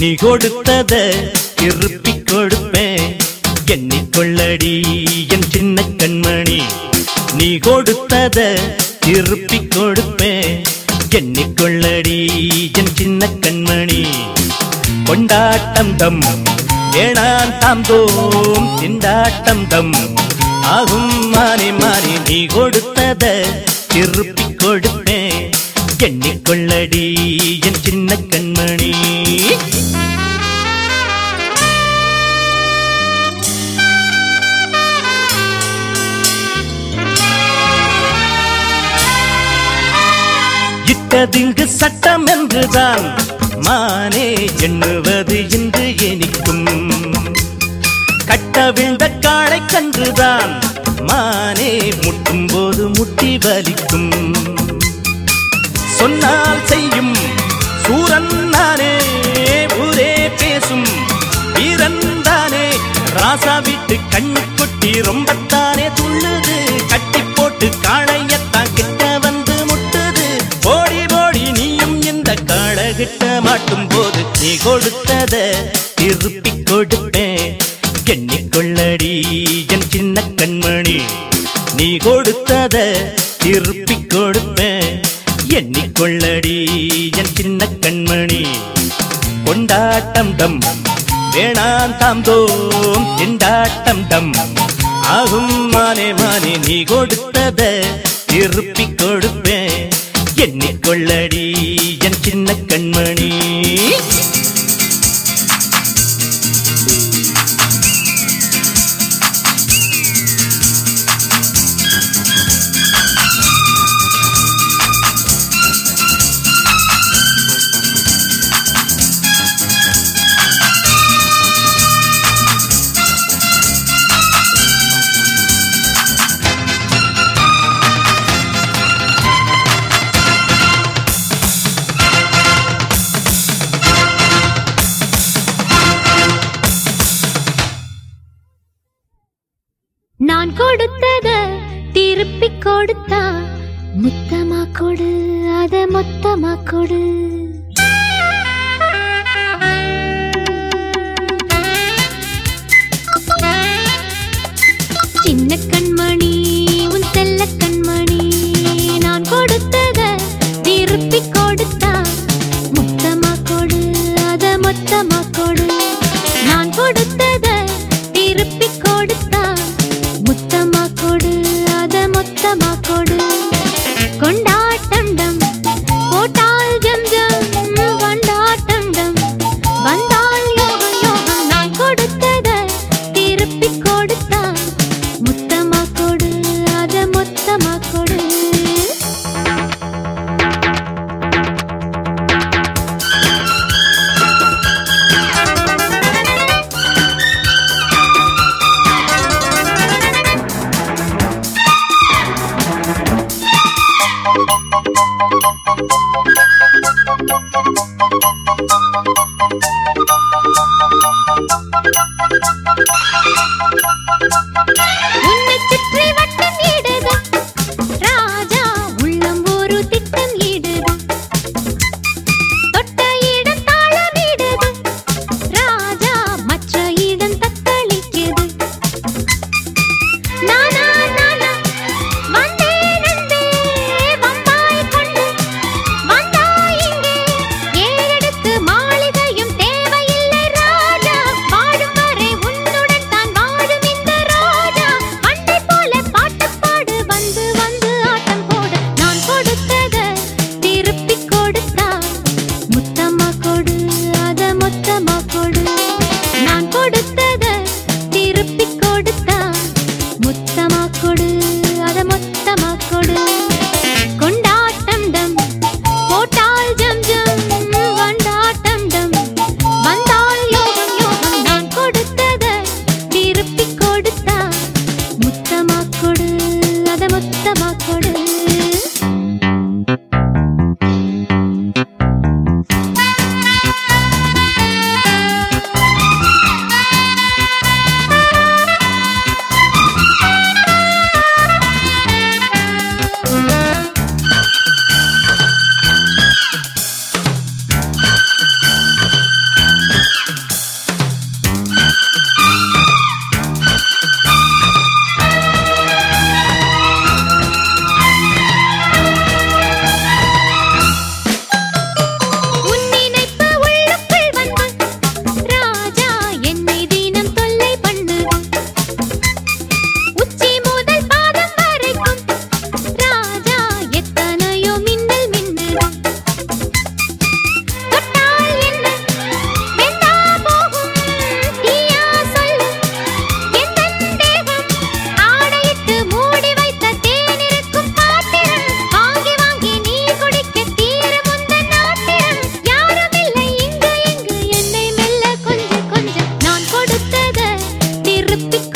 நீ கொடுத்தத திருப்பிக் கொடுப்பேன் எண்ணிக்கொள்ளடி என் சின்ன கண்மணி. நீ கொடுத்தத திருப்பிக் கொடுப்பேன் எண்ணிக்கொள்ளடி என் சின்ன கண்மணி. கொண்டாட்டம் தம் வேணான் தாம் தோம் திண்டாட்டம் தம் ஆகும் மாறி மாறி. நீ கொடுத்தத திருப்பிக் கொடுப்பேன் எண்ணிக்கொள்ளடி என் சின்ன கண்மணி. இட்டதிங்கு சட்டம் என்றுதான் மானே எண்ணுவது இன்று எனிக்கும். கட்டவிழ்ந்த காளை கன்றுதான் மானே முட்டும் போது முட்டி வலிக்கும். சொன்னால் செய்யும் சூரன் நானே ஊரே பேசும் வீரன் தானே. ராசா வீட்டு கண்ணு கொட்டி ரொம்பத்தானே துள்ளுது. கட்டி போட்டு காளையத்தான் கிட்ட வந்து முட்டுது. ஓடி ஓடி நீயும் இந்த காளகிட்ட மாட்டும் போது நீ கொடுத்தத திருப்பிக் கொடுப்பேன் எண்ணிக்கொள்ளடி என் சின்ன கண்மணி. நீ கொடுத்தத திருப்பிக் கொடுப்பேன் எண்ணிக்கொள்ளடி என் சின்ன கண்மணி. கொண்டாட்டம் டம் வேணான் தாம் தோம் திண்டாட்டம் டம் ஆகும் மானே மானே. நீ கொடுத்தத திருப்பிக் கொடுப்பேன் எண்ணிக்கொள்ளடி என் சின்ன கண்மணி. நான் கொடுத்தத திருப்பிக் கொடுத்தா முத்தமா கொடு அத மொத்தமா கொடு. சின்ன கண்மணி உன் செல்ல கண்மணி. நான் கொடுத்தத திருப்பிக் கொடுத்தா முத்தமா கொடு அத மொத்தமா கொடு. நான் கொடுத்தத திருப்பிக் கொடுத்தா முத்தமா கொடு அத மொத்தமா கொடு. கொண்டாட்டம் டம் போட்டால் ஜம் ஜம் வண்டாட்டம் டம் வந்தால் யோகம் யோகம். நான் கொடுத்தத திருப்பிக் கொடுத்தா முத்தமா கொடு அத மொத்தமா கொடு. உன்னை சுற்றி வட்டம் இடுது ராஜா உள்ளம் ஒரு திட்டம் இடுது. தொட்ட இடம் தாளம் இடுது ராஜா மற்ற இடம் தத்தளிக்குது. நானா நானா வந்தே நந்தே வந்தாய் கொண்டு வந்தாய் இங்கே. ஏழெடுத்து மாளிகையும் தேவையில்லை ராஜா வாழும் வரை உன்னுடன் எழுப்பி